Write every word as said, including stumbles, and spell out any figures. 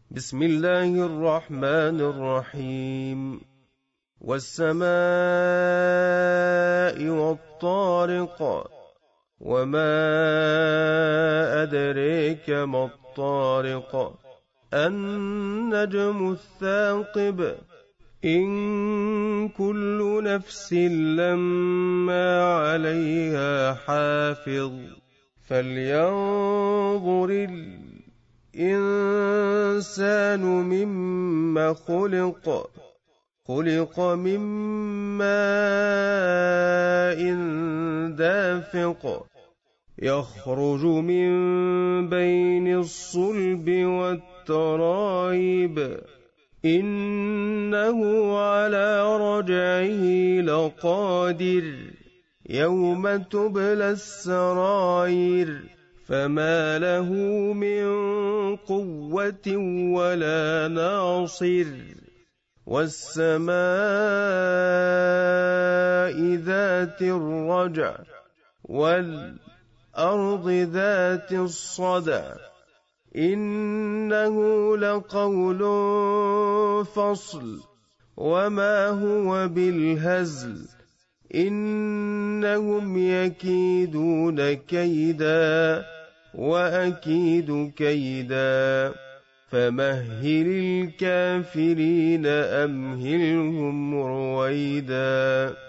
بسم الله الرحمن الرحيم. والسماء والطارق، وما أدريك ما الطارق، النجم الثاقب، إن كل نفس لما عليها حافظ، فلينظر الإنسان مما خلق خلق من ماء دافق، يخرج من بين الصلب والترائب، إنه على رجعه لقادر، يوم تبلى السرائر، فما له من قوة ولا ناصر. والسماء ذات الرجع، والأرض ذات الصدع، إنه لقول فصل، وما هو بالهزل، إنهم يكيدون كيدا وأكيد كيدا، فمهل الكافرين أمهلهم رويدا.